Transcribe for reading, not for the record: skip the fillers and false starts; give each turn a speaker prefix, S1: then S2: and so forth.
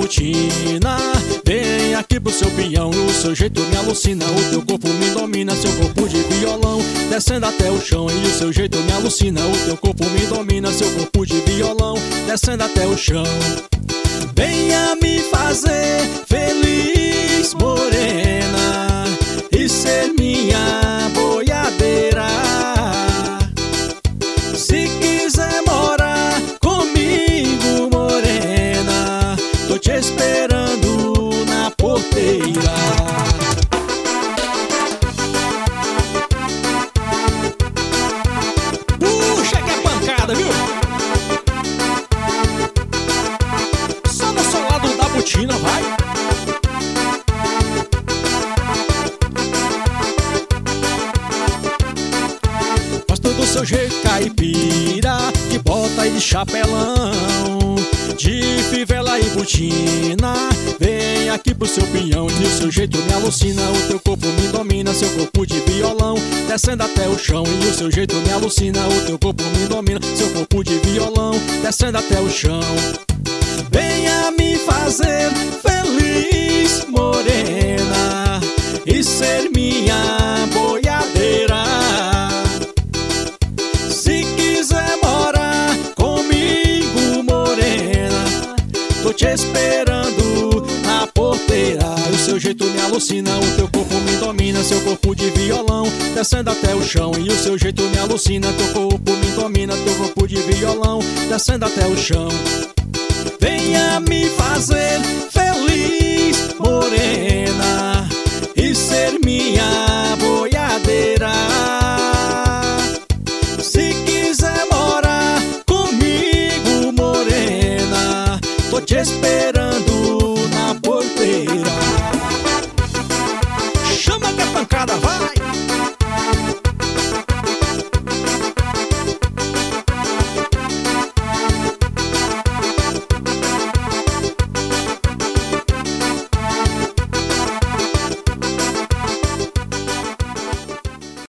S1: botina. Vem aqui pro seu pião, o seu jeito me alucina. O teu corpo me domina, seu corpo de violão, descendo até o chão. E o seu jeito me alucina, o teu corpo me domina, seu corpo de violão, descendo até o chão. Venha me fazer feliz, morena, e ser minha boiadeira. Se quiser morar comigo, morena, tô te esperando na porteira. Puxa que é pancada, viu? Só no solado da botina, vai. Faz todo o seu jeito caipira, de bota e de chapelão, de fivela e botina. Vem aqui pro seu pinhão, e o seu jeito me alucina. O teu corpo me domina, seu corpo de violão, descendo até o chão. E o seu jeito me alucina, o teu corpo me domina, seu corpo de violão, descendo até o chão. Venha me fazer feliz, morena, e ser minha boiadeira. Se quiser morar comigo, morena, tô te esperando na porteira. O seu jeito me alucina, o teu corpo me domina, seu corpo de violão, descendo até o chão. E o seu jeito me alucina, teu corpo me domina, teu corpo de violão, descendo até o chão. Venha me fazer